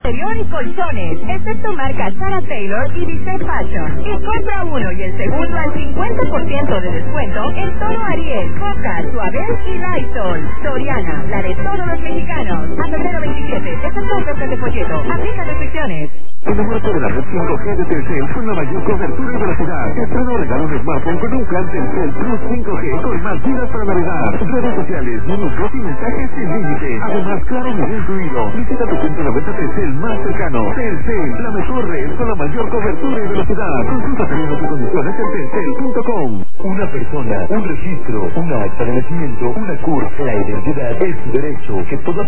Exterior y colchones, excepto marca Sarah Taylor y Dice Fashion. Y compra uno y el segundo al 50% de descuento en todo Ariel, Coca, Suabel y Lysol. Soriana, la de todos los mexicanos. A febrero 27, excepto ofertas de folleto. Aplica restricciones. Enamórate de la red 5G de Telcel con la mayor cobertura y velocidad. Estreno regalo un smartphone con un plan Telcel Plus 5G con más gigas para navegar. Redes sociales, minutos y mensajes sin límite. Además, claro, menú incluido. Visita tu punto de venta Telcel más cercano. Telcel, la mejor red con la mayor cobertura y velocidad. Consulta términos y condiciones en telcel.com. Una persona, un registro, una acta de nacimiento, una CURP. La identidad es su derecho que toda